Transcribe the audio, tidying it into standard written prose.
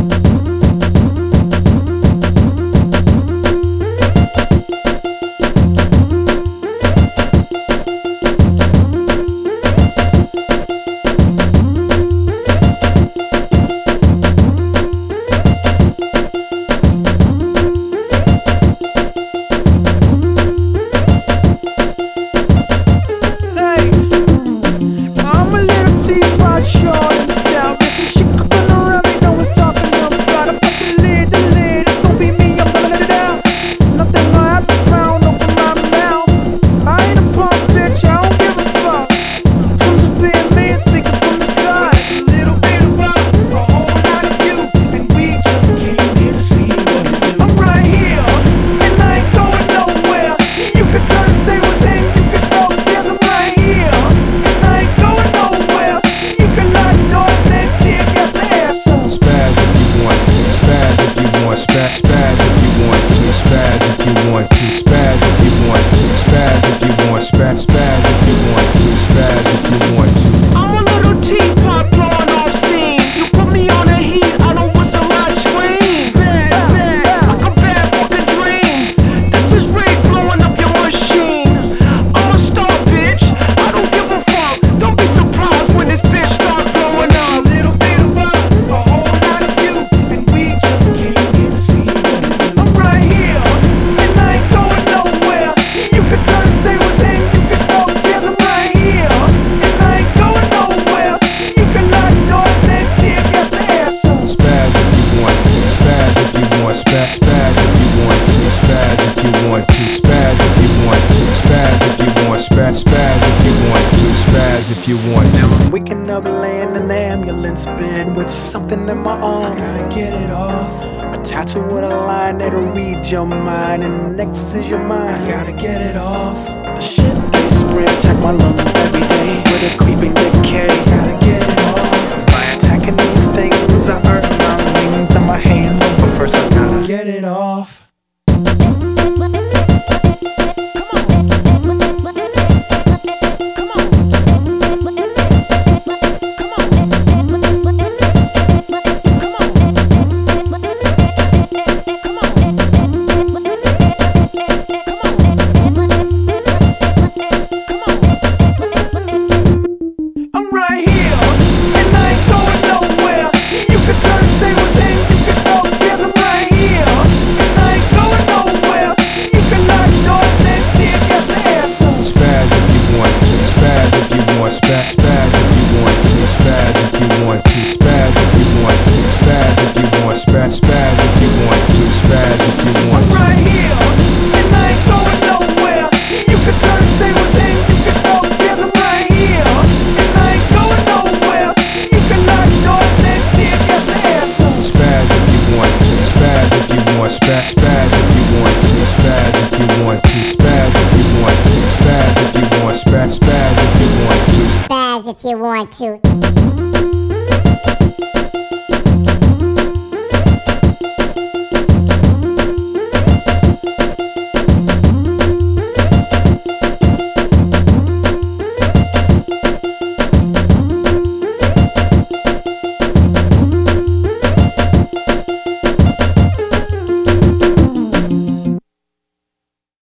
If you want to. I'm waking up laying in an ambulance bed with something in my arm. I gotta get it off. A tattoo with a line that'll read your mind, and next is your mind. I gotta get it off. The shit they spray attack my lungs every day with a creeping decay. Gotta get it off. By attacking these things, I earn my wings and my hand. But first I gotta get it off. If you want to.